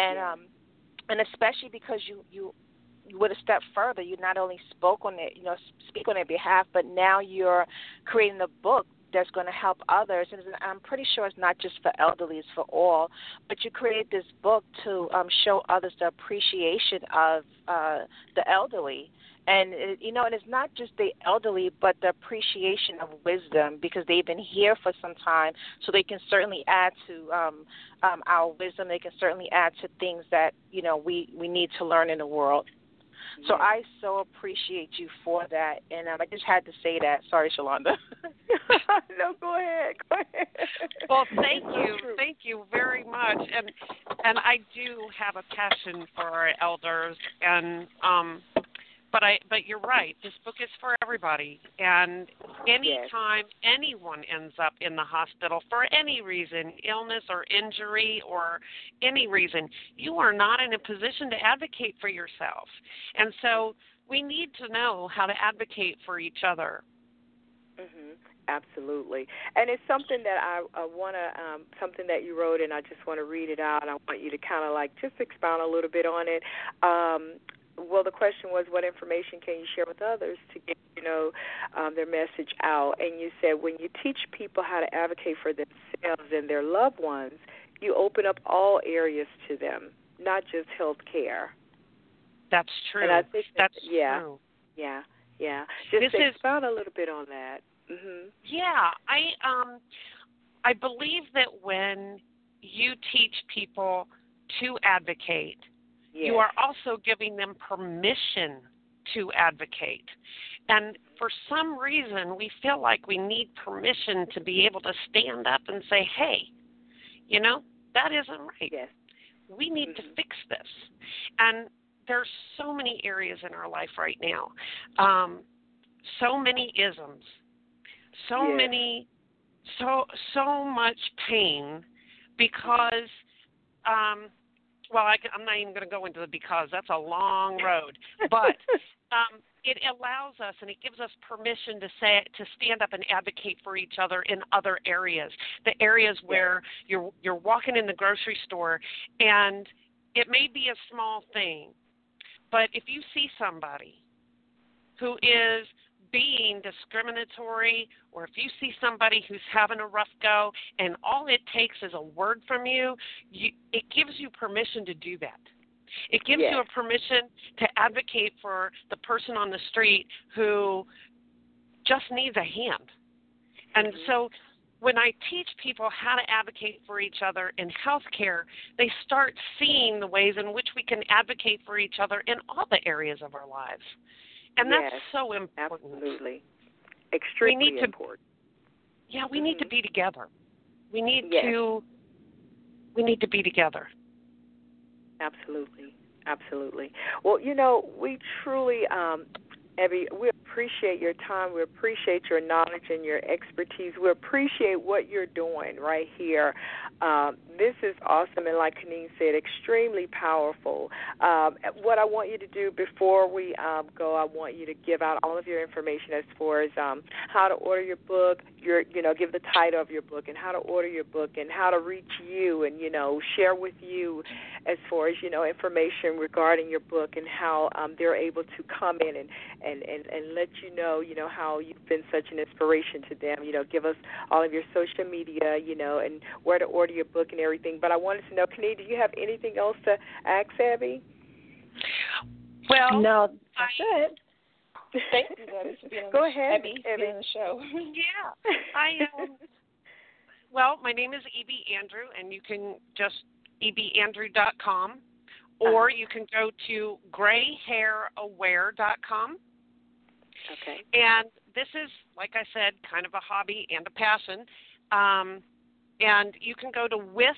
and especially because you went a step further. You not only spoke on it, speak on their behalf, but now you're creating a book that's going to help others. And I'm pretty sure it's not just for elderly, it's for all. But you created this book to show others the appreciation of the elderly. And, and it's not just the elderly, but the appreciation of wisdom because they've been here for some time. So they can certainly add to our wisdom. They can certainly add to things that, we need to learn in the world. So I so appreciate you for that, and I just had to say that. Sorry, Shalonda. No, go ahead. Well, thank you very much, and I do have a passion for our elders, and but you're right. This book is for everybody, and anytime anyone ends up in the hospital for any reason, illness or injury or any reason, you are not in a position to advocate for yourself. And so we need to know how to advocate for each other. Mm-hmm. Absolutely. And it's something that I want to, something that you wrote, and I just want to read it out. I want you to kind of just expound a little bit on it. Well, the question was, what information can you share with others to get, their message out? And you said when you teach people how to advocate for themselves and their loved ones, you open up all areas to them, not just health care. That's true. And I think that's true. Yeah. Just expound a little bit on that. Mm-hmm. Yeah, I believe that when you teach people to advocate, you are also giving them permission to advocate. And for some reason, we feel like we need permission to be able to stand up and say, hey, that isn't right. Yes. We need to fix this. And there's so many areas in our life right now, so many isms, so much pain because I'm not even going to go into the because. That's a long road. But it allows us and it gives us permission to stand up and advocate for each other in other areas, the areas where you're walking in the grocery store, and it may be a small thing, but if you see somebody who is being discriminatory, or if you see somebody who's having a rough go, and all it takes is a word from you, it gives you permission to do that. It gives you a permission to advocate for the person on the street who just needs a hand. And so when I teach people how to advocate for each other in healthcare, they start seeing the ways in which we can advocate for each other in all the areas of our lives. And that's so important. Absolutely. Extremely important. Yeah, we need to be together. We need to be together. Absolutely. Absolutely. Well, we truly, Abby, we appreciate your time. We appreciate your knowledge and your expertise. We appreciate what you're doing right here. This is awesome, and like Kaneen said, extremely powerful. What I want you to do before we go, I want you to give out all of your information as far as how to order your book, give the title of your book, and how to order your book, and how to reach you, and, share with you as far as, information regarding your book, and how they're able to come in and let you know how you've been such an inspiration to them. Give us all of your social media, and where to order your book and everything. But I wanted to know, Kaneen, do you have anything else to ask Abby? Well, no, that's it. Thank you, Debbie. Go ahead, Abby. On the show. Yeah. Well, my name is E.B. Andrew, and you can just ebandrew.com, or you can go to grayhairaware.com. Okay. And this is, like I said, kind of a hobby and a passion. And you can go to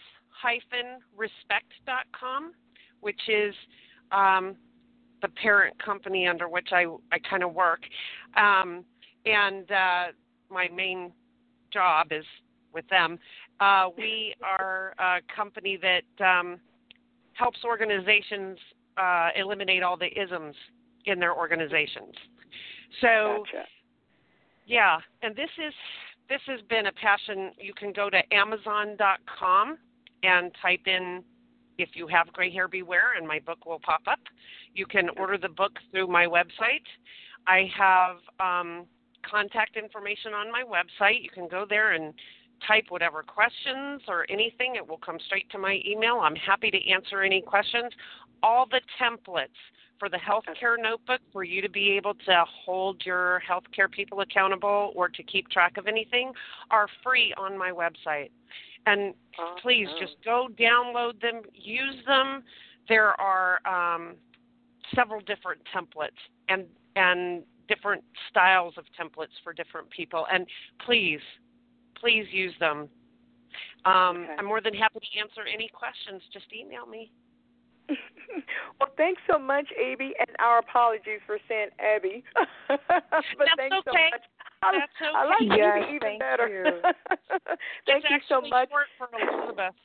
with-respect.com, which is the parent company under which I kind of work. And my main job is with them. We are a company that helps organizations eliminate all the isms in their organizations. So, yeah, and this has been a passion. You can go to Amazon.com and type in, if you have gray hair, beware, and my book will pop up. You can order the book through my website. I have contact information on my website. You can go there and type whatever questions or anything. It will come straight to my email. I'm happy to answer any questions. All the templates for the healthcare notebook for you to be able to hold your healthcare people accountable or to keep track of anything are free on my website. And please just go download them, use them. There are several different templates and different styles of templates for different people. And please use them. I'm more than happy to answer any questions. Just email me. Well, thanks so much, Abby, and our apologies for saying Abby. But thanks so much. That's okay. I like Abby even better. Thank you so much. Short for Elizabeth.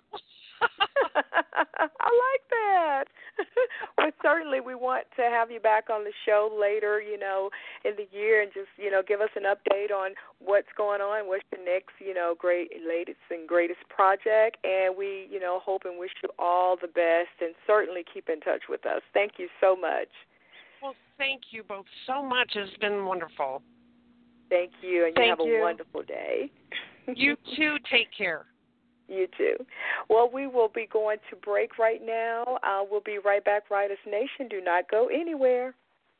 I like that. Well, certainly we want to have you back on the show later, in the year, and just, give us an update on what's going on, what's the next, great, latest and greatest project. And we, hope and wish you all the best, and certainly keep in touch with us. Thank you so much. Well, thank you both so much. It's been wonderful. Thank you, and you have a wonderful day. You too. Take care. You too. Well, we will be going to break right now. We'll be right back, Writers Nation. Do not go anywhere.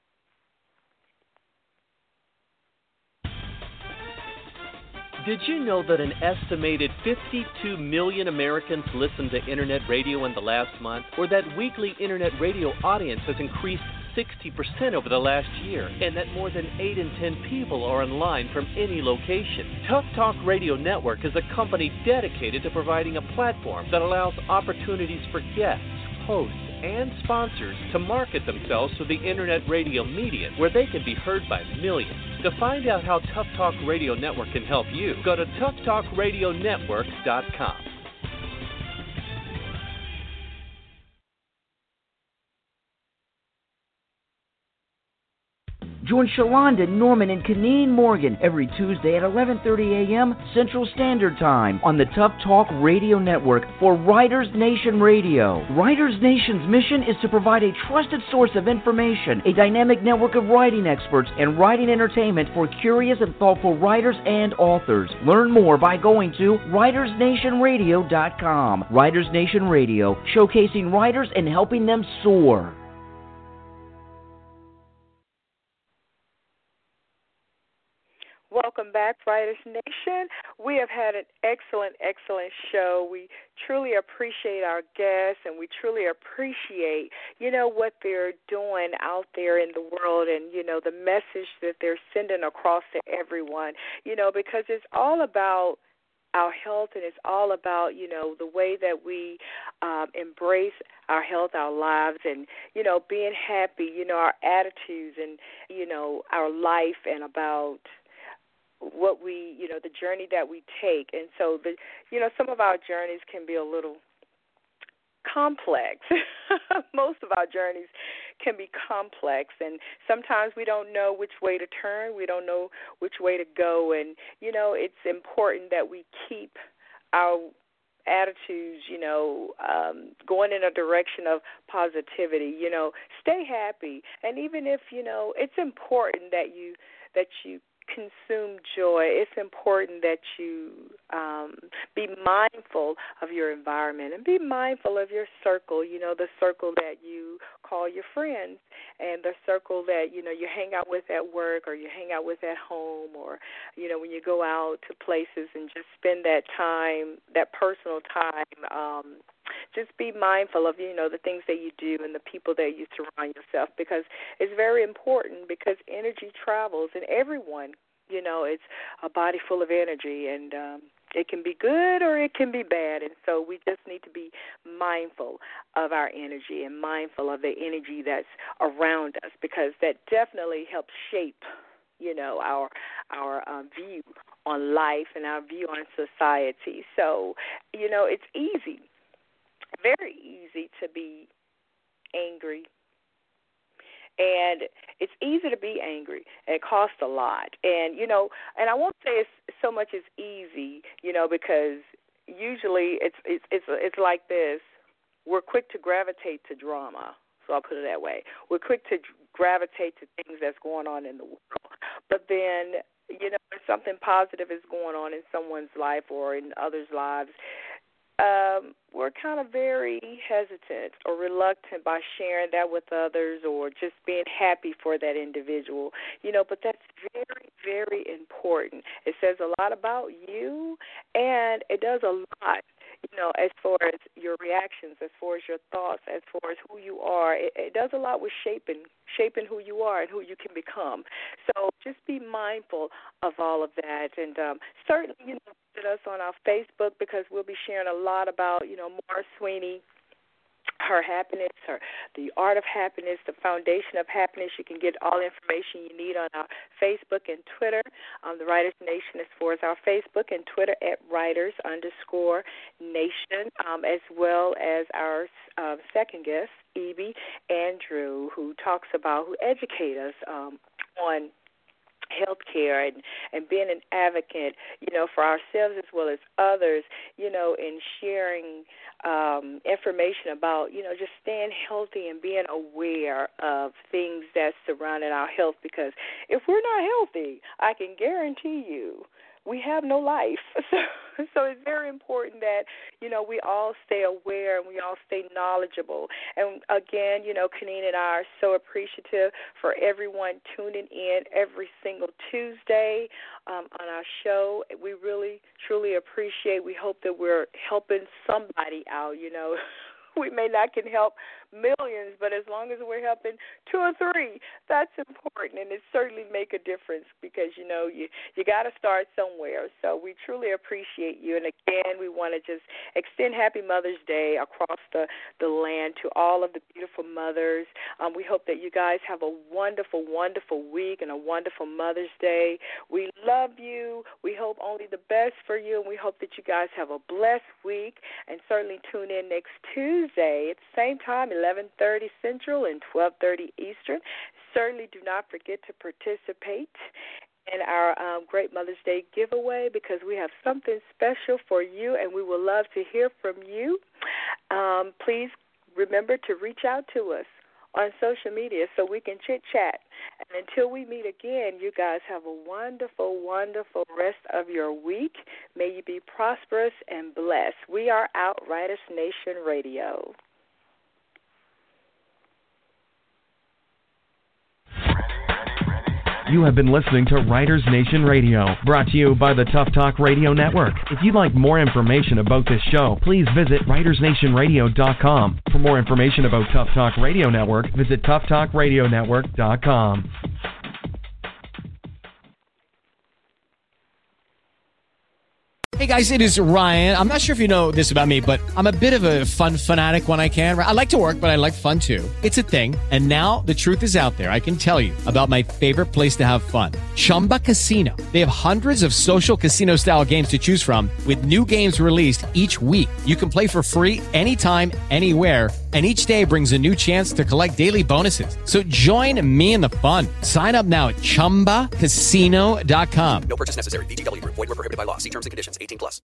Did you know that an estimated 52 million Americans listened to Internet radio in the last month, or that weekly Internet radio audience has increased 60% over the last year, and that more than 8 in 10 people are online from any location? Tough Talk Radio Network is a company dedicated to providing a platform that allows opportunities for guests, hosts, and sponsors to market themselves to the Internet radio medium, where they can be heard by millions. To find out how Tough Talk Radio Network can help you, go to toughtalkradionetwork.com. Join Shalonda, Norman, and Kaneen Morgan every Tuesday at 11:30 a.m. Central Standard Time on the Tough Talk Radio Network for Writers Nation Radio. Writers Nation's mission is to provide a trusted source of information, a dynamic network of writing experts, and writing entertainment for curious and thoughtful writers and authors. Learn more by going to WritersNationRadio.com. Writers Nation Radio, showcasing writers and helping them soar. Welcome back, Writers Nation. We have had an excellent show. We truly appreciate our guests, and we truly appreciate, what they're doing out there in the world and, the message that they're sending across to everyone, because it's all about our health, and it's all about, the way that we embrace our health, our lives, and, being happy, our attitudes and, our life, and about what we, the journey that we take. And so, some of our journeys can be a little complex. Most of our journeys can be complex, and sometimes we don't know which way to turn. We don't know which way to go, and, it's important that we keep our attitudes, going in a direction of positivity, stay happy. And even if, it's important that you consume joy, it's important that you be mindful of your environment and be mindful of your circle, the circle that you call your friends, and the circle that, you hang out with at work, or you hang out with at home, or, when you go out to places and just spend that time, that personal time. Just be mindful of, the things that you do and the people that you surround yourself, because it's very important, because energy travels, and everyone, it's a body full of energy, and it can be good or it can be bad, and so we just need to be mindful of our energy and mindful of the energy that's around us, because that definitely helps shape, our view on life and our view on society. So, it's easy, very easy to be angry. And it's easy to be angry, and it costs a lot. And, and I won't say it's so much as easy, because usually it's like this. We're quick to gravitate to drama, so I'll put it that way. We're quick to gravitate to things that's going on in the world. But then, if something positive is going on in someone's life or in others' lives, we're kind of very hesitant or reluctant by sharing that with others, or just being happy for that individual, but that's very, very important. It says a lot about you, and it does a lot, as far as your reactions, as far as your thoughts, as far as who you are. It does a lot with shaping who you are and who you can become. So just be mindful of all of that, and certainly, visit us on our Facebook, because we'll be sharing a lot about, Mara Sweeney, her happiness, the art of happiness, the foundation of happiness. You can get all the information you need on our Facebook and Twitter. The Writers Nation, as far as our Facebook and Twitter at Writers_Nation, as well as our second guest, Evie Andrew, who educates us on healthcare and being an advocate, for ourselves as well as others, in sharing information about, just staying healthy and being aware of things that surround our health. Because if we're not healthy, I can guarantee you we have no life. So it's very important that, we all stay aware and we all stay knowledgeable. And again, Kaneen and I are so appreciative for everyone tuning in every single Tuesday on our show. We really, truly appreciate. We hope that we're helping somebody out, We may not can help millions, but as long as we're helping 2 or 3, that's important, and it certainly make a difference, because you got to start somewhere. So we truly appreciate you, and again, we want to just extend Happy Mother's Day across the land to all of the beautiful mothers. We hope that you guys have a wonderful, wonderful week and a wonderful Mother's Day. We love you. We hope only the best for you, and we hope that you guys have a blessed week, and certainly tune in next Tuesday at the same time, 11:30 Central and 12:30 Eastern. certainly do not forget to participate in our Great Mother's Day giveaway because we have something special for you, and we would love to hear from you. Please remember to reach out to us on social media so we can chit-chat. And until we meet again, you guys have a wonderful, wonderful rest of your week. May you be prosperous and blessed. We are Outriders Nation Radio. You have been listening to Writers Nation Radio, brought to you by the Tough Talk Radio Network. If you'd like more information about this show, please visit writersnationradio.com. For more information about Tough Talk Radio Network, visit toughtalkradionetwork.com. Hey guys, it is Ryan. I'm not sure if you know this about me, but I'm a bit of a fun fanatic when I can. I like to work, but I like fun too. It's a thing. And now the truth is out there. I can tell you about my favorite place to have fun. Chumba Casino. They have hundreds of social casino style games to choose from with new games released each week. You can play for free anytime, anywhere. And each day brings a new chance to collect daily bonuses. So join me in the fun. Sign up now at ChumbaCasino.com. No purchase necessary. VGW Group. Void where prohibited by law. See terms and conditions. 18+.